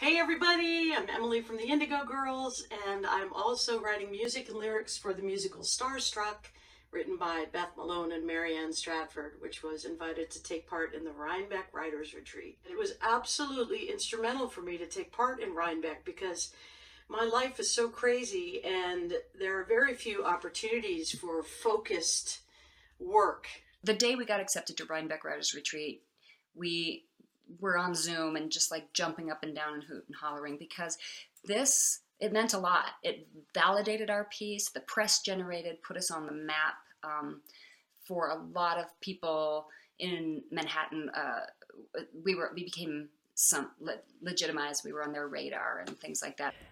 Hey everybody, I'm Emily from the Indigo Girls, and I'm also writing music and lyrics for the musical Starstruck, written by Beth Malone and Marianne Stratford, which was invited to take part in the Rhinebeck Writers Retreat. It was absolutely instrumental for me to take part in Rhinebeck because my life is so crazy and there are very few opportunities for focused work. The day we got accepted to Rhinebeck Writers Retreat, we were on Zoom and just like jumping up and down and hooting and hollering because it meant a lot. It validated our piece. The press generated, put us on the map for a lot of people in Manhattan. We became legitimized. We were on their radar and things like that.